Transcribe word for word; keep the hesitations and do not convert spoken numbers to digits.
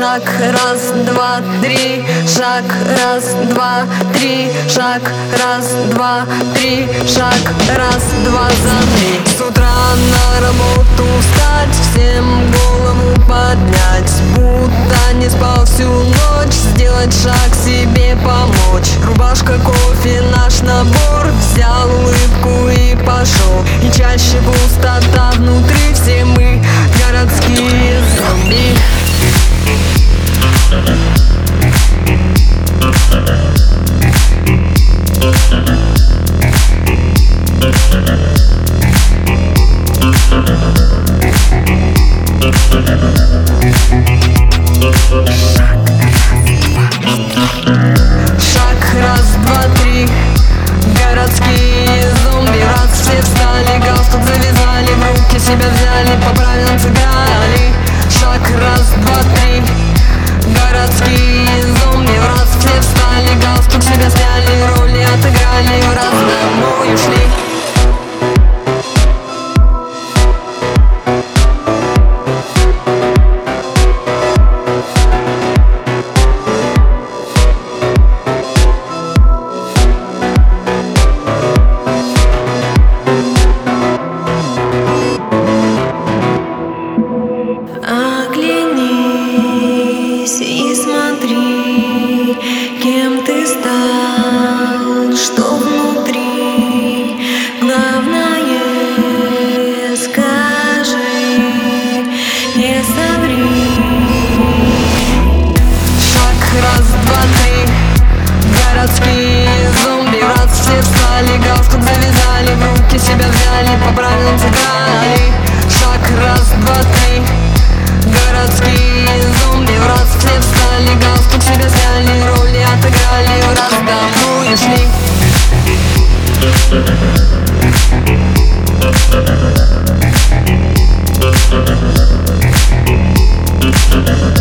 Шаг, раз, два, три. Шаг, раз, два, три. Шаг, раз, два, три. Шаг, раз, два, за три. С утра на работу встать, всем голову поднять, будто не спал всю ночь, сделать шаг себе помочь. Рубашка, кофе, наш набор, взял улыбку и пошел. И чаще пустота внутри, все мы городские зомби. Шаг, раз, два, три. Городские зомби, раз все встали, галстук завязали, в руки себя взяли, по правилам сыграли. Шаг, раз, два, три. Городские зомби, раз все встали, галстук себя сняли, роли отыграли, в раз домой ушли. Оглянись и смотри, кем ты стал, что внутри. Главное, скажи, не соври. Шаг, раз, два, три. Городские зомби, раз все встали, галстук завязали, в руки себя взяли, по правилам сыграли. Шаг, раз, два, три. Городские зомби, в раз все встали, галстук себя сняли, роли отыграли, в раз домой ушли.